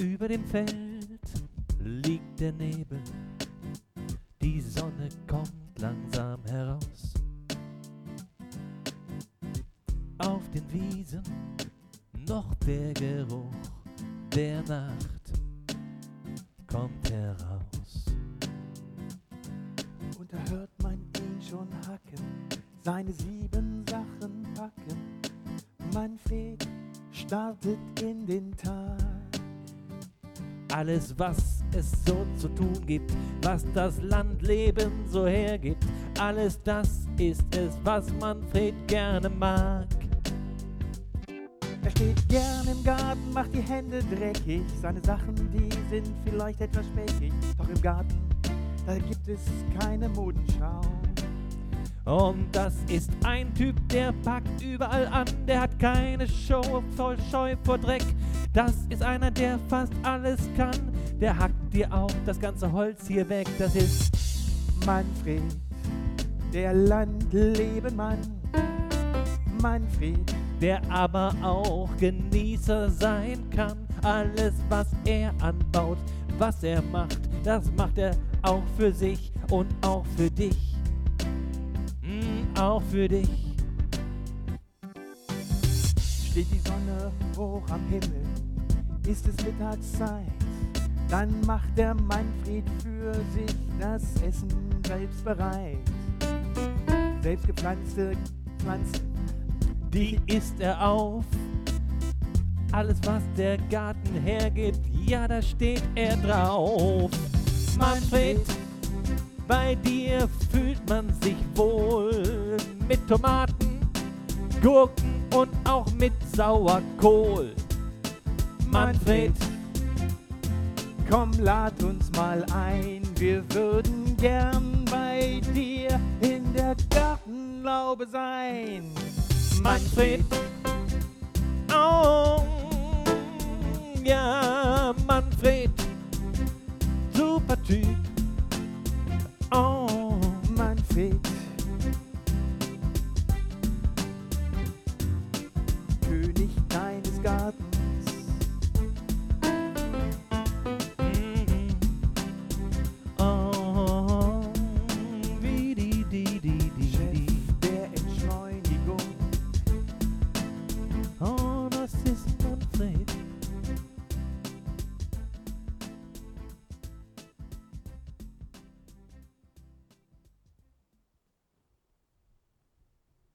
Über dem Feld liegt der Nebel, die Sonne kommt langsam heraus. Auf den Wiesen noch der Geruch der Nacht kommt heraus. Und da hört man ihn schon hacken, seine 7 Sachen packen. Manfred startet in den Tag. Alles, was es so zu tun gibt, was das Landleben so hergibt, alles das ist es, was Manfred gerne mag. Er steht gern im Garten, macht die Hände dreckig. Seine Sachen, die sind vielleicht etwas speckig. Doch im Garten, da gibt es keine Modenschau. Und das ist ein Typ, der packt überall an, der hat keine Show, voll Scheu vor Dreck. Das ist einer, der fast alles kann, der hackt dir auch das ganze Holz hier weg. Das ist Manfred, der Landlebenmann. Manfred, der aber auch Genießer sein kann. Alles, was er anbaut, was er macht, das macht er auch für sich und auch für dich. Auch für dich. Steht die Sonne hoch am Himmel, ist es Mittagszeit, dann macht der Manfred für sich das Essen selbst bereit. Selbstgepflanzte Pflanzen, die isst er auf. Alles, was der Garten hergibt, ja, da steht er drauf. Manfred, bei dir fühlt man sich wohl mit Tomaten, Gurken und auch mit Sauerkohl. Manfred, komm, lad uns mal ein, wir würden gern bei dir in der Gartenlaube sein. Manfred, oh, ja, Manfred, super Typ. Oh, Manfred,